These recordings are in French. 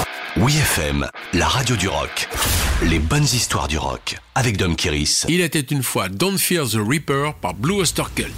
Oui FM, la radio du rock. Les bonnes histoires du rock avec Dom Kiris. Il était une fois Don't Fear the Reaper par Blue Oyster Cult.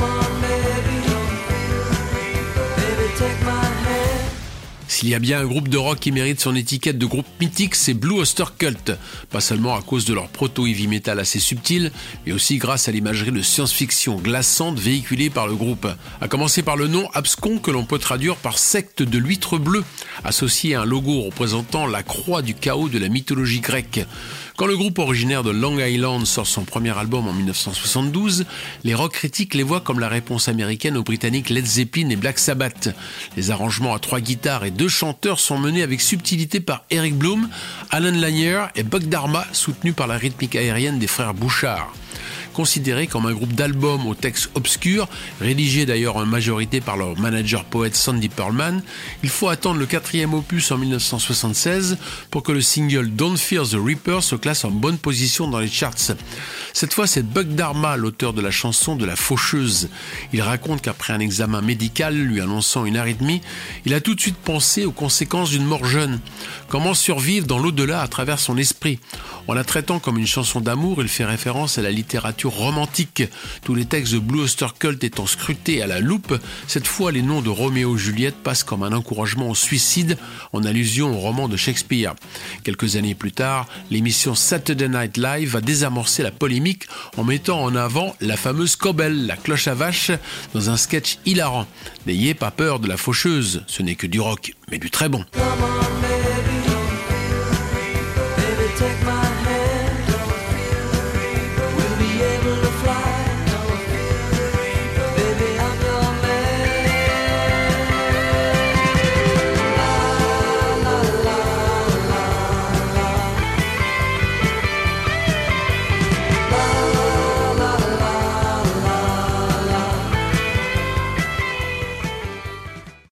S'il y a bien un groupe de rock qui mérite son étiquette de groupe mythique, c'est Blue Oyster Cult. Pas seulement à cause de leur proto-heavy metal assez subtil, mais aussi grâce à l'imagerie de science-fiction glaçante véhiculée par le groupe. À commencer par le nom abscon que l'on peut traduire par secte de l'huître bleue, associé à un logo représentant la croix du chaos de la mythologie grecque. Quand le groupe originaire de Long Island sort son premier album en 1972, les rock critiques les voient comme la réponse américaine aux Britanniques Led Zeppelin et Black Sabbath. Les arrangements à 3 guitares et 2 chanteurs sont menés avec subtilité par Eric Bloom, Alan Lanier et Buck Dharma, soutenus par la rythmique aérienne des frères Bouchard. Considéré comme un groupe d'albums au texte obscur, rédigé d'ailleurs en majorité par leur manager-poète Sandy Pearlman, il faut attendre le 4e opus en 1976 pour que le single Don't Fear the Reaper se classe en bonne position dans les charts. Cette fois, c'est Buck Dharma, l'auteur de la chanson de la faucheuse. Il raconte qu'après un examen médical lui annonçant une arythmie, il a tout de suite pensé aux conséquences d'une mort jeune. Comment survivre dans l'au-delà à travers son esprit? En la traitant comme une chanson d'amour, il fait référence à la littérature romantique. Tous les textes de Blue Oyster Cult étant scrutés à la loupe, cette fois les noms de Roméo et Juliette passent comme un encouragement au suicide, en allusion au roman de Shakespeare. Quelques années plus tard, l'émission Saturday Night Live va désamorcer la polémique en mettant en avant la fameuse Cobelle, la cloche à vache, dans un sketch hilarant. N'ayez pas peur de la faucheuse, ce n'est que du rock, mais du très bon. Come on, baby, take my